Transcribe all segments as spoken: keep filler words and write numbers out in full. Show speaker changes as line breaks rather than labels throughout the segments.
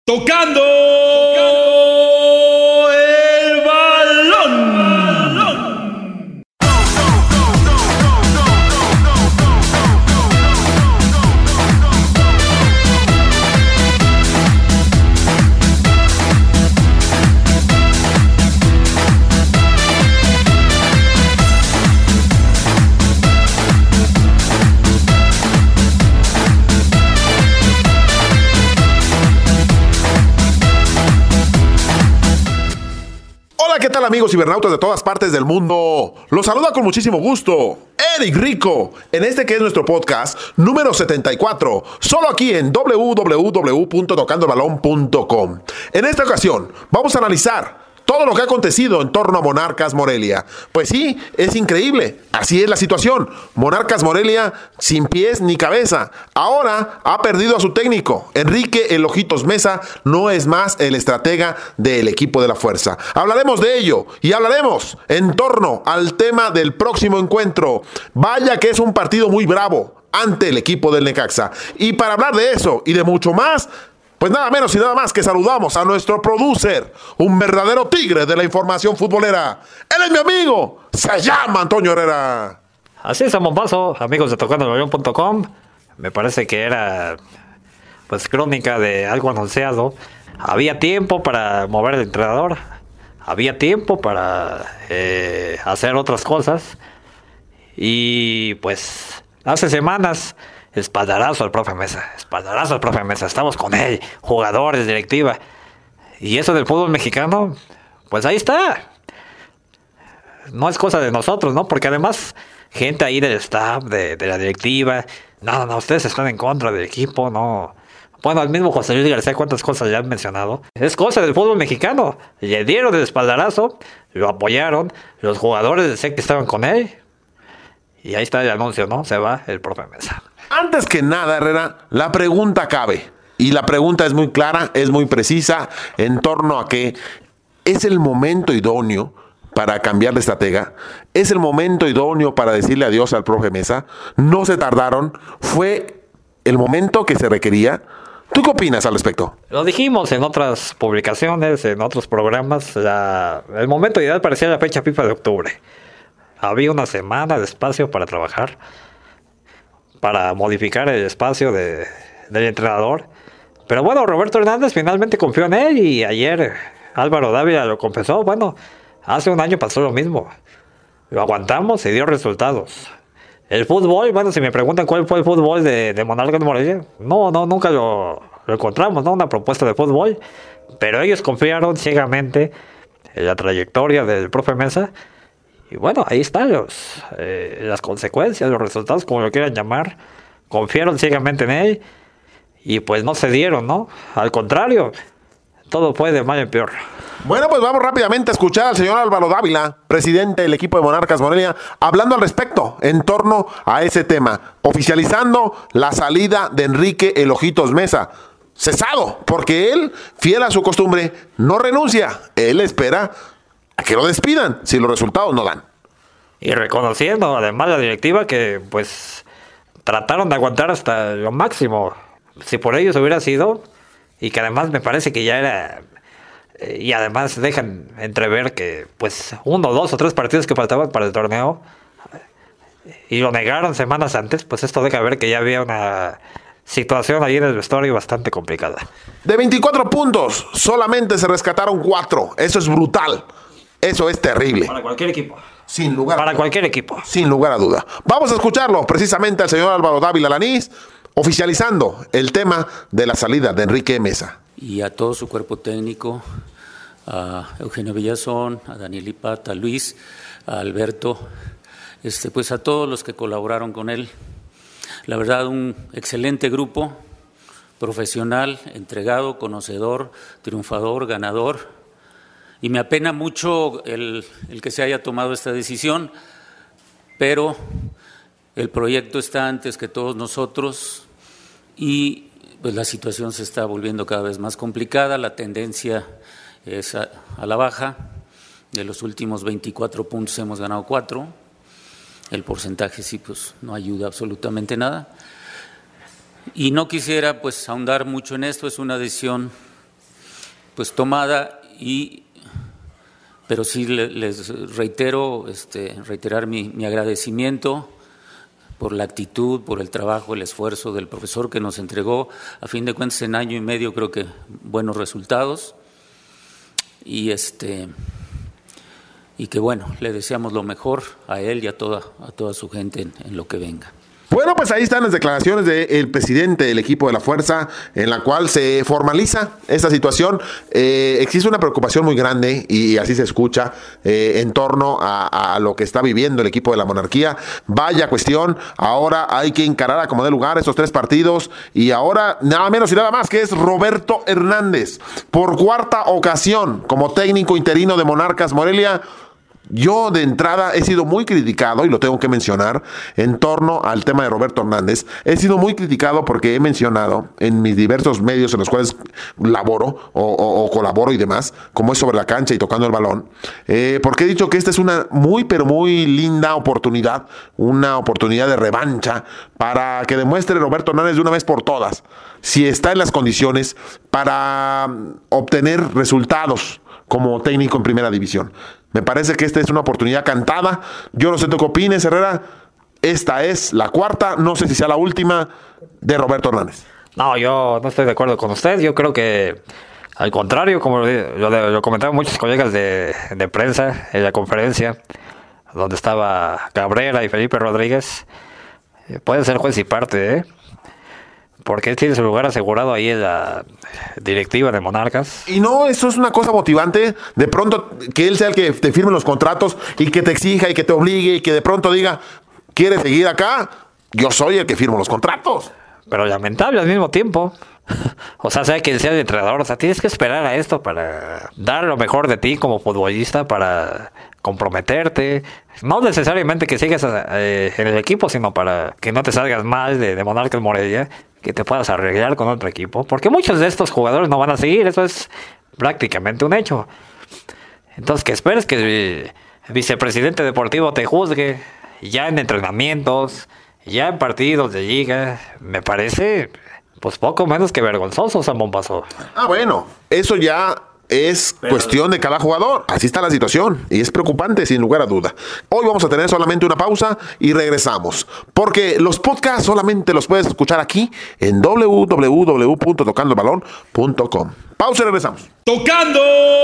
Tocando, Tocando el balón.
¿Qué tal, amigos cibernautas de todas partes del mundo? Los saluda con muchísimo gusto Eric Rico, en este que es nuestro podcast número setenta y cuatro, solo aquí en doble u doble u doble u punto tocando el balón punto com. En esta ocasión vamos a analizar todo lo que ha acontecido en torno a Monarcas Morelia. Pues sí, es increíble. Así es la situación. Monarcas Morelia sin pies ni cabeza. Ahora ha perdido a su técnico. Enrique El Ojitos Mesa no es más el estratega del equipo de la Fuerza. Hablaremos de ello y hablaremos en torno al tema del próximo encuentro. Vaya que es un partido muy bravo ante el equipo del Necaxa. Y para hablar de eso y de mucho más, pues nada menos y nada más que saludamos a nuestro producer, un verdadero tigre de la información futbolera. Él es mi amigo, se llama Antonio Herrera.
Así es, Paso, amigos de tocando el balón punto com. Me parece que era pues crónica de algo anunciado. Había tiempo para mover el entrenador, había tiempo para eh, hacer otras cosas. Y pues hace semanas, espaldarazo al profe Mesa, espaldarazo al profe Mesa, estamos con él, jugadores, directiva. Y eso del fútbol mexicano, pues ahí está. No es cosa de nosotros, ¿no? Porque además, gente ahí del staff, de, de la directiva, no, no, no, ustedes están en contra del equipo, no. Bueno, el mismo José Luis García, cuántas cosas ya han mencionado. Es cosa del fútbol mexicano. Le dieron el espaldarazo, lo apoyaron, los jugadores sé que estaban con él. Y ahí está el anuncio, ¿no? Se va el profe Mesa.
Antes que nada, Herrera, la pregunta cabe. Y la pregunta es muy clara, es muy precisa, en torno a que es el momento idóneo para cambiar de estratega. Es el momento idóneo para decirle adiós al profe Mesa. No se tardaron. Fue el momento que se requería. ¿Tú qué opinas al respecto?
Lo dijimos en otras publicaciones, en otros programas. La, el momento ideal parecía la fecha FIFA de octubre. Había una semana de espacio para trabajar, para modificar el espacio de, del entrenador. Pero bueno, Roberto Hernández finalmente confió en él y ayer Álvaro Dávila lo confesó. Bueno, hace un año pasó lo mismo. Lo aguantamos y dio resultados. El fútbol, bueno, si me preguntan cuál fue el fútbol de, de Monarcas Morelia, no, no, nunca lo, lo encontramos, ¿no? Una propuesta de fútbol. Pero ellos confiaron ciegamente en la trayectoria del profe Mesa. Y bueno, ahí están los, eh, las consecuencias, los resultados, como lo quieran llamar. Confiaron ciegamente en él y pues no se dieron, ¿no? Al contrario, todo fue de mal en peor.
Bueno, pues vamos rápidamente a escuchar al señor Álvaro Dávila, presidente del equipo de Monarcas Morelia, hablando al respecto en torno a ese tema, oficializando la salida de Enrique El Ojitos Mesa. Cesado, porque él, fiel a su costumbre, no renuncia. Él espera a que lo despidan si los resultados no dan.
Y reconociendo además la directiva que pues trataron de aguantar hasta lo máximo. Si por ellos hubiera sido, y que además me parece que ya era, eh, y además dejan entrever que pues uno, dos o tres partidos que faltaban para el torneo, y lo negaron semanas antes, pues esto deja ver que ya había una situación ahí en el vestuario bastante complicada.
De veinticuatro puntos, solamente se rescataron cuatro. Eso es brutal. Eso es terrible.
Para cualquier equipo.
Sin lugar
Para cualquier equipo.
Sin lugar a duda. Vamos a escucharlo precisamente al señor Álvaro Dávila Lanís, oficializando el tema de la salida de Enrique Mesa.
Y a todo su cuerpo técnico, a Eugenio Villazón, a Daniel Ipata, a Luis, a Alberto, este, pues a todos los que colaboraron con él. La verdad, un excelente grupo, profesional, entregado, conocedor, triunfador, ganador. Y me apena mucho el, el que se haya tomado esta decisión, pero el proyecto está antes que todos nosotros y pues la situación se está volviendo cada vez más complicada, la tendencia es a, a la baja. De los últimos veinticuatro puntos hemos ganado cuatro, el porcentaje sí pues no ayuda absolutamente nada. Y no quisiera pues ahondar mucho en esto, es una decisión pues tomada, y pero sí les reitero, este, reiterar mi, mi agradecimiento por la actitud, por el trabajo, el esfuerzo del profesor que nos entregó, a fin de cuentas, en año y medio creo que buenos resultados, y este y que bueno, le deseamos lo mejor a él y a toda, a toda su gente en, en lo que venga.
Bueno, pues ahí están las declaraciones del presidente del equipo de la Fuerza, en la cual se formaliza esta situación. Eh, existe una preocupación muy grande, y así se escucha, eh, en torno a, a lo que está viviendo el equipo de la Monarquía. Vaya cuestión, ahora hay que encarar a como de lugar estos tres partidos, y ahora nada menos y nada más que es Roberto Hernández, por cuarta ocasión como técnico interino de Monarcas Morelia. Yo de entrada he sido muy criticado, y lo tengo que mencionar, en torno al tema de Roberto Hernández. He sido muy criticado porque he mencionado en mis diversos medios en los cuales laboro o, o, o colaboro y demás, como es Sobre la Cancha y Tocando el Balón, eh, porque he dicho que esta es una muy pero muy linda oportunidad, una oportunidad de revancha para que demuestre Roberto Hernández de una vez por todas si está en las condiciones para obtener resultados como técnico en primera división. Me parece que esta es una oportunidad cantada. Yo no sé tú qué opines, Herrera. Esta es la cuarta, no sé si sea la última, de Roberto Hernández.
No, yo no estoy de acuerdo con usted. Yo creo que, al contrario, como lo, lo, lo comentaron muchos colegas de, de prensa en la conferencia, donde estaba Cabrera y Felipe Rodríguez, puede ser juez y parte, ¿eh? Porque él tiene su lugar asegurado ahí en la directiva de Monarcas.
Y no, eso es una cosa motivante. De pronto, que él sea el que te firme los contratos y que te exija y que te obligue y que de pronto diga, ¿quieres seguir acá? Yo soy el que firmo los contratos.
Pero lamentable al mismo tiempo. O sea, sea quien sea el entrenador, o sea, tienes que esperar a esto para dar lo mejor de ti como futbolista, para comprometerte. No necesariamente que sigas eh, en el equipo, sino para que no te salgas mal de, de Monarcas Morelia, que te puedas arreglar con otro equipo. Porque muchos de estos jugadores no van a seguir, eso es prácticamente un hecho. Entonces, que esperes que el vicepresidente deportivo te juzgue ya en entrenamientos, ya en partidos de liga, me parece pues poco menos que vergonzoso, San Bombazo.
Ah, bueno, eso ya es Pero... cuestión de cada jugador. Así está la situación y es preocupante sin lugar a duda. Hoy vamos a tener solamente una pausa y regresamos, porque los podcasts solamente los puedes escuchar aquí en doble u doble u doble u punto tocando el balón punto com. Pausa y regresamos.
Tocando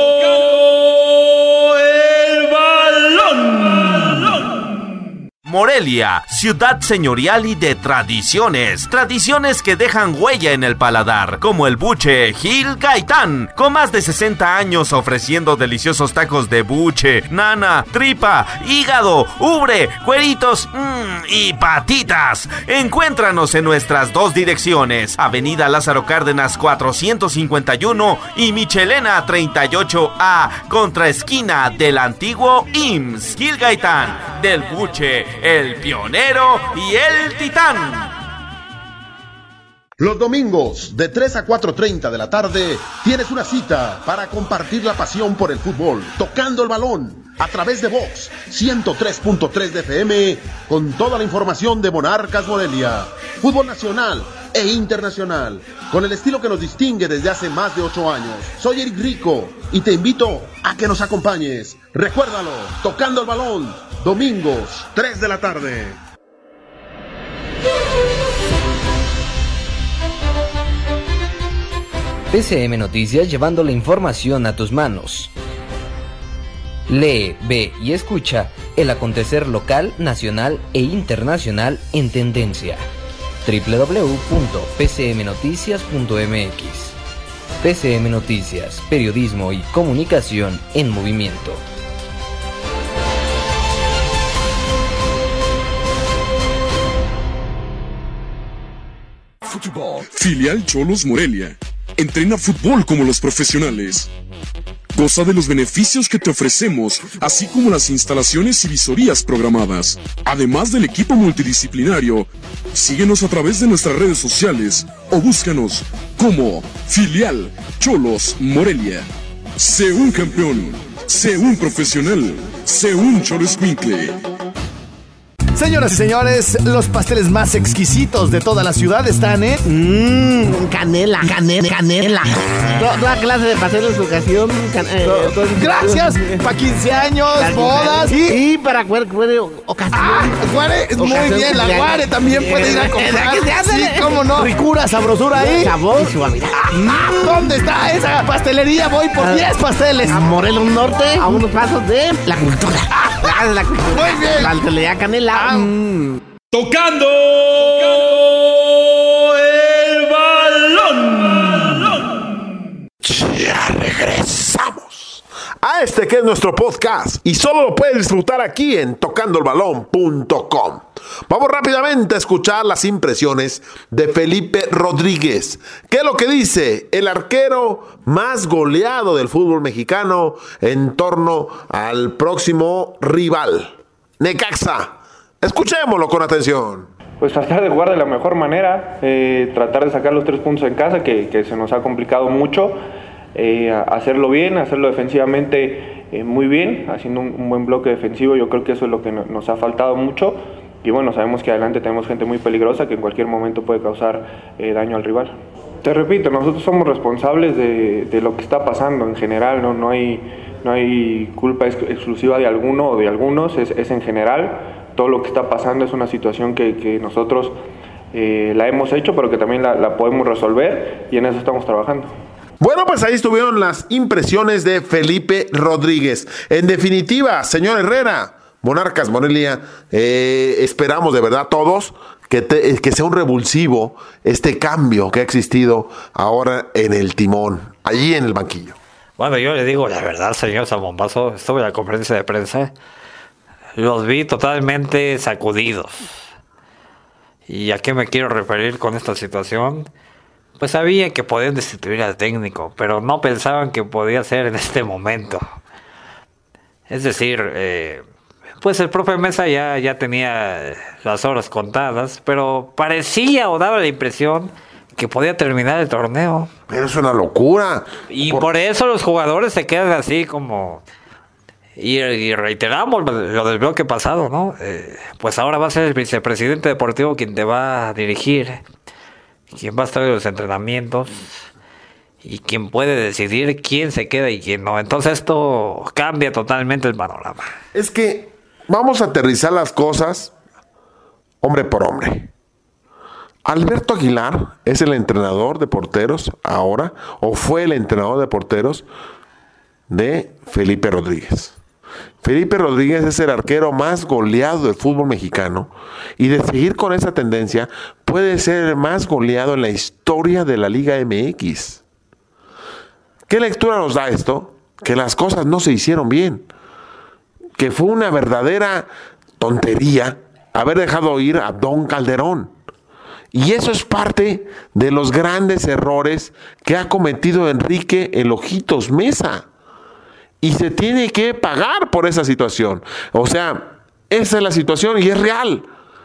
el balón.
Morelia, ciudad señorial y de tradiciones, tradiciones que dejan huella en el paladar, como el buche Gil Gaitán, con más de sesenta años ofreciendo deliciosos tacos de buche, nana, tripa, hígado, ubre, cueritos mmm, y patitas. Encuéntranos en nuestras dos direcciones, Avenida Lázaro Cárdenas cuatrocientos cincuenta y uno y Michelena treinta y ocho A, contraesquina del antiguo I M S S. Gil Gaitán, del buche, el pionero y el titán.
Los domingos, de tres a cuatro treinta de la tarde, tienes una cita para compartir la pasión por el fútbol, tocando el balón, a través de Vox ciento tres punto tres de F M, con toda la información de Monarcas Morelia, fútbol nacional e internacional, con el estilo que nos distingue desde hace más de ocho años. Soy Eric Rico y te invito a que nos acompañes. Recuérdalo, tocando el balón, domingos, tres de la tarde.
P C M Noticias, llevando la información a tus manos. Lee, ve y escucha el acontecer local, nacional e internacional en tendencia. doble u doble u doble u punto p c m noticias punto m x. P C M Noticias, periodismo y comunicación en movimiento.
Filial Xolos Morelia. Entrena fútbol como los profesionales. Goza de los beneficios que te ofrecemos, así como las instalaciones y visorías programadas. Además del equipo multidisciplinario, síguenos a través de nuestras redes sociales o búscanos como Filial Xolos Morelia. Sé un campeón, sé un profesional, sé un Xolo Escuincle.
Señoras y señores, los pasteles más exquisitos de toda la ciudad están en...
Mmm, canela, canela, canela. To- Toda clase de pasteles de ocasión. Can- eh, todo-
Gracias, para quince años, bodas y...
Y para cuer- cuer- ocasión.
¡Ah! Guare, muy
Ocasión
bien, la
cumpleaños.
Guare también puede ir a comprar.
¿Qué se hace?
Sí, cómo no. Ricura, sabrosura ahí.
Sabor y suavidad.
¿Dónde está esa pastelería? Voy por diez pasteles.
A Morelos Norte, a unos pasos de la cultura. La casa de la cultura.
Muy bien.
La pastelería Canela. Mm.
Tocando el balón.
Ya regresamos a este que es nuestro podcast y solo lo puedes disfrutar aquí en tocando el balón punto com. Vamos rápidamente a escuchar las impresiones de Felipe Rodríguez. ¿Qué es lo que dice el arquero más goleado del fútbol mexicano en torno al próximo rival, Necaxa? Escuchémoslo con atención.
Pues tratar de jugar de la mejor manera, eh, tratar de sacar los tres puntos en casa, que, que se nos ha complicado mucho, eh, hacerlo bien, hacerlo defensivamente eh, muy bien, haciendo un, un buen bloque defensivo. Yo creo que eso es lo que no, nos ha faltado mucho. Y bueno, sabemos que adelante tenemos gente muy peligrosa que en cualquier momento puede causar eh, daño al rival. Te repito, nosotros somos responsables de, de lo que está pasando en general, no, no, hay, no hay culpa ex- exclusiva de alguno o de algunos, es, es en general. Todo lo que está pasando es una situación que, que nosotros eh, la hemos hecho, pero que también la, la podemos resolver y en eso estamos trabajando.
Bueno, pues ahí estuvieron las impresiones de Felipe Rodríguez. En definitiva, señor Herrera, Monarcas Morelia, eh, esperamos de verdad todos que, te, que sea un revulsivo este cambio que ha existido ahora en el timón, allí en el banquillo.
Bueno, yo le digo la verdad, señor Zambombazo, estuve en la conferencia de prensa, los vi totalmente sacudidos. ¿Y a qué me quiero referir con esta situación? Pues sabían que podían destituir al técnico, pero no pensaban que podía ser en este momento. Es decir, eh, pues el profe Mesa ya, ya tenía las horas contadas, pero parecía o daba la impresión que podía terminar el torneo.
Pero es una locura.
Y por, por eso los jugadores se quedan así como... Y, y reiteramos lo del bloque pasado, ¿no? Eh, pues ahora va a ser el vicepresidente deportivo quien te va a dirigir, quien va a estar en los entrenamientos y quien puede decidir quién se queda y quién no. Entonces esto cambia totalmente el panorama.
Es que vamos a aterrizar las cosas hombre por hombre. Alberto Aguilar es el entrenador de porteros ahora, o fue el entrenador de porteros de Felipe Rodríguez. Felipe Rodríguez es el arquero más goleado del fútbol mexicano y de seguir con esa tendencia puede ser el más goleado en la historia de la Liga M X. ¿Qué lectura nos da esto? Que las cosas no se hicieron bien, que fue una verdadera tontería haber dejado ir a Don Calderón. Y eso es parte de los grandes errores que ha cometido Enrique El Ojitos Mesa. Y se tiene que pagar por esa situación. O sea, esa es la situación y es real.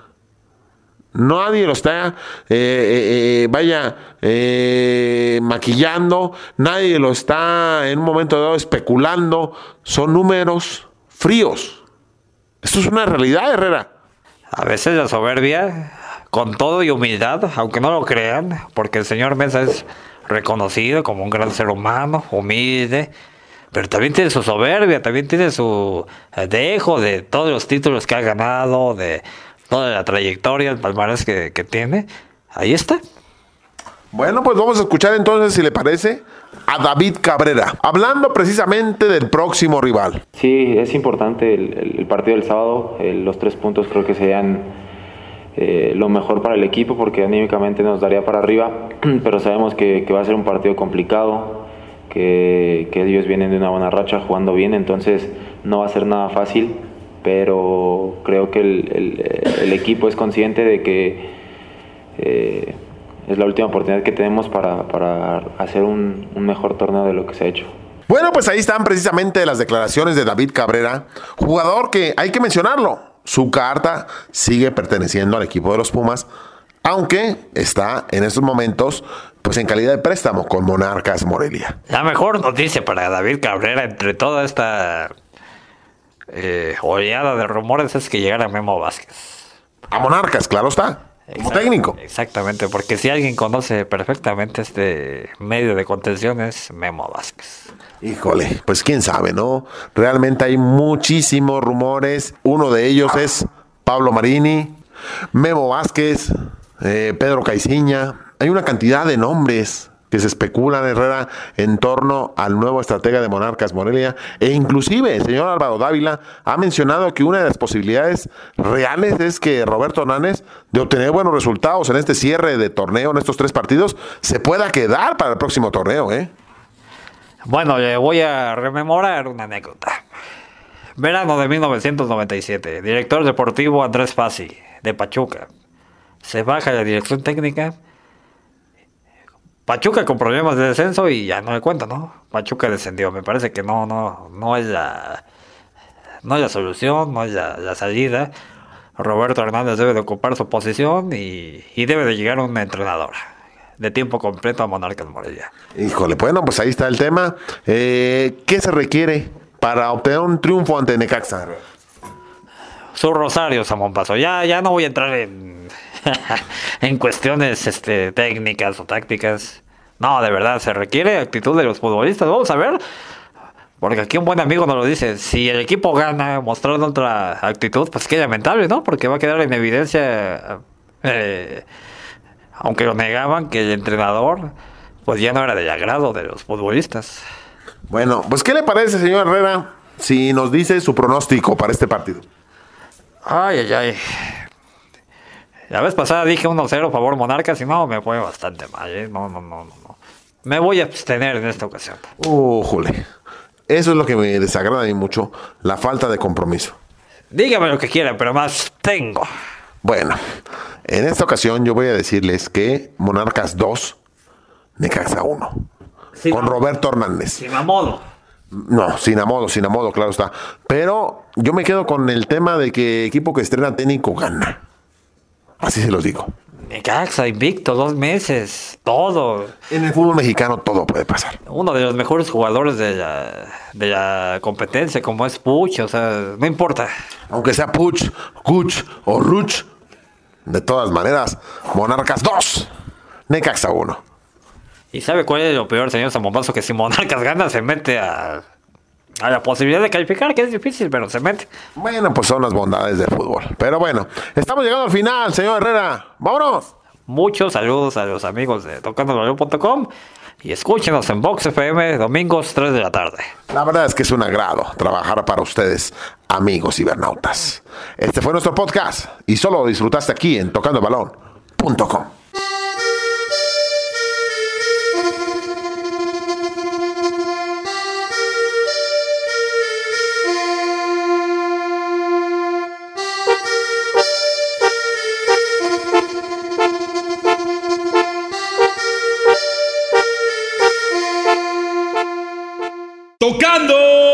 Nadie lo está, eh, eh, eh, vaya, eh, maquillando. Nadie lo está en un momento dado especulando. Son números fríos. Esto es una realidad, Herrera.
A veces la soberbia, con todo y humildad, aunque no lo crean, porque el señor Mesa es reconocido como un gran ser humano, humilde, pero también tiene su soberbia, también tiene su dejo de todos los títulos que ha ganado, de toda la trayectoria, el palmarés que, que tiene. Ahí está.
Bueno, pues vamos a escuchar entonces, si le parece, a David Cabrera, hablando precisamente del próximo rival.
Sí, es importante el, el partido del sábado, eh, los tres puntos creo que serían eh, lo mejor para el equipo porque anímicamente nos daría para arriba, pero sabemos que, que va a ser un partido complicado, que, que ellos vienen de una buena racha jugando bien, entonces no va a ser nada fácil, pero creo que el, el, el equipo es consciente de que eh, es la última oportunidad que tenemos para, para hacer un, un mejor torneo de lo que se ha hecho.
Bueno, pues ahí están precisamente las declaraciones de David Cabrera, jugador que hay que mencionarlo. Su carta sigue perteneciendo al equipo de los Pumas, aunque está en estos momentos pues en calidad de préstamo con Monarcas Morelia.
La mejor noticia para David Cabrera entre toda esta eh, oleada de rumores es que llegara Memo Vázquez.
a Monarcas, claro está, como
Exact-
técnico.
Exactamente, porque si alguien conoce perfectamente este medio de contención es Memo Vázquez.
Híjole, pues quién sabe, ¿no? Realmente hay muchísimos rumores. Uno de ellos es Pablo Marini, Memo Vázquez, eh, Pedro Caiciña. Hay una cantidad de nombres que se especulan, Herrera, en torno al nuevo estratega de Monarcas Morelia. E inclusive el señor Álvaro Dávila ha mencionado que una de las posibilidades reales es que Roberto Hernández, de obtener buenos resultados en este cierre de torneo, en estos tres partidos, se pueda quedar para el próximo torneo, ¿eh?
Bueno, le voy a rememorar una anécdota. Verano de mil novecientos noventa y siete, director deportivo Andrés Fassi, de Pachuca. Se baja la dirección técnica. Pachuca con problemas de descenso y ya no le cuento, ¿no? Pachuca descendió. Me parece que no, no, no es la, no es la solución, no es la, la salida. Roberto Hernández debe de ocupar su posición y, y debe de llegar un entrenador de tiempo completo a Monarcas Morelia.
Híjole, bueno, pues ahí está el tema. Eh, ¿Qué se requiere para obtener un triunfo ante Necaxa?
Su Rosario, Samón Paso. Ya, ya no voy a entrar en, en cuestiones este, técnicas o tácticas. No, de verdad, se requiere actitud de los futbolistas. Vamos a ver, porque aquí un buen amigo nos lo dice. Si el equipo gana mostrando otra actitud, pues qué lamentable, ¿no? Porque va a quedar en evidencia... Eh, aunque lo negaban, que el entrenador pues ya no era del agrado de los futbolistas.
Bueno, pues ¿qué le parece, señor Herrera, si nos dice su pronóstico para este partido?
Ay, ay, ay. La vez pasada dije uno cero favor Monarcas y no, me fue bastante mal, ¿eh? No, no, no, no, no. Me voy a abstener en esta ocasión.
Uh, jole. Eso es lo que me desagrada a mí mucho, la falta de compromiso.
Dígame lo que quiera, pero más tengo.
Bueno, en esta ocasión yo voy a decirles que Monarcas dos, Necaxa uno.
Sí,
con
no.
Roberto Hernández.
Sin amodo.
No, sin amodo, sin amodo, claro está. Pero yo me quedo con el tema de que equipo que estrena técnico gana. Así se los digo.
Necaxa, invicto, dos meses, todo.
En el fútbol mexicano todo puede pasar.
Uno de los mejores jugadores de la, de la competencia, como es Puch, o sea, no importa.
Aunque sea Puch, Kuch o Ruch, de todas maneras, Monarcas dos, Necaxa uno.
¿Y sabe cuál es lo peor, señor Zamombazo? Que si Monarcas gana, se mete a, a la posibilidad de calificar, que es difícil, pero se mete.
Bueno, pues son las bondades del fútbol. Pero bueno, estamos llegando al final, señor Herrera. ¡Vámonos!
Muchos saludos a los amigos de tocando el balón punto com y escúchenos en Vox F M domingos tres de la tarde.
La verdad es que es un agrado trabajar para ustedes, amigos cibernautas. Este fue nuestro podcast y solo lo disfrutaste aquí en tocando el balón punto com.
Tocando